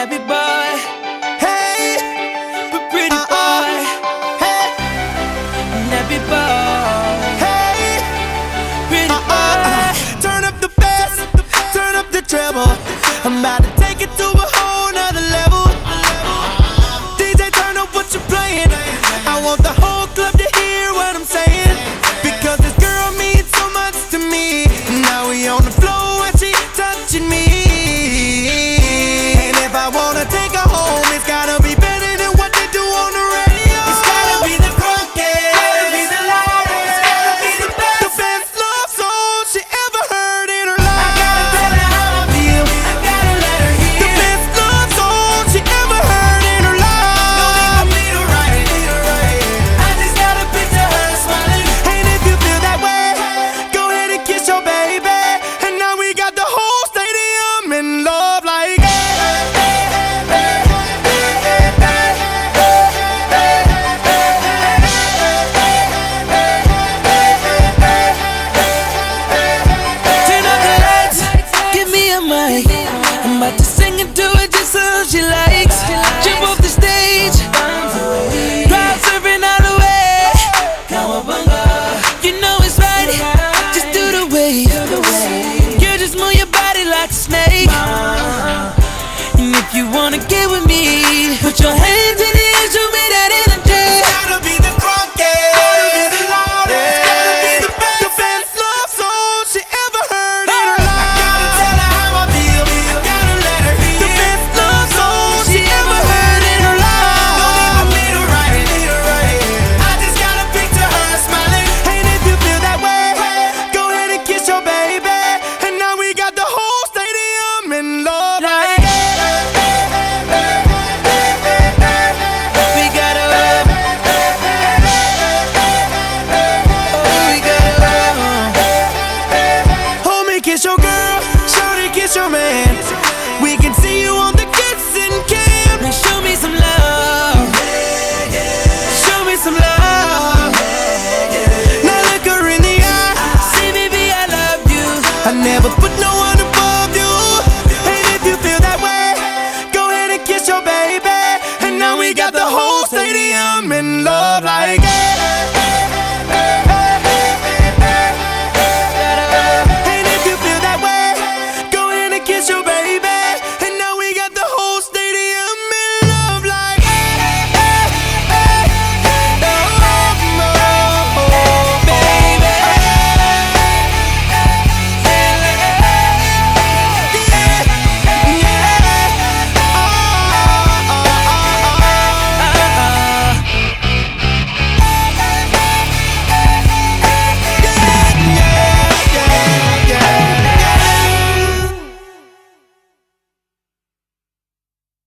nappy boy. Hey, but pretty boy. Hey, nappy boy. Hey, pretty boy. Turn up the bass, turn up the treble. I'm about to take it to a whole nother level. DJ, turn up what you're playing. I want the whole club to hear what I'm saying, because this girl means so much to me. Now we on the floor and she touching me. And if I wanna take her home, it's gotta be better than what they do on the radio. It's gotta be the drunkest, gotta be the loudest, gotta be the best. The best love song she ever heard in her life. I gotta tell her how I feel, I gotta let her hear. The best love song she ever heard in her life. No need for me to write it, I just gotta picture her smiling. And if you feel that way, go ahead and kiss your baby. And now we got the whole stadium in love like Turn up the lights, give me a mic. I'm about to sing and do it just so she likes. Jump off the stage, crowd surfing all the way. You know it's right, just do the wave. You just move your body like a snake. And if you wanna get with me, put your hands in the air, show me that energy. gotta be the drunkest, gotta be the loudest, gotta be the best love song she ever heard in her life. I gotta tell her how I feel, I gotta let her hear. The best love song she ever heard in her life. No need for me to write it, I just gotta picture her smiling. And if you feel that way, go ahead and kiss your baby. And now we got the whole stadium in love like We gotta love, we gotta love. homie, kiss your girl, shorty, kiss your man. We can see you on the kissing cam. Now show me some love.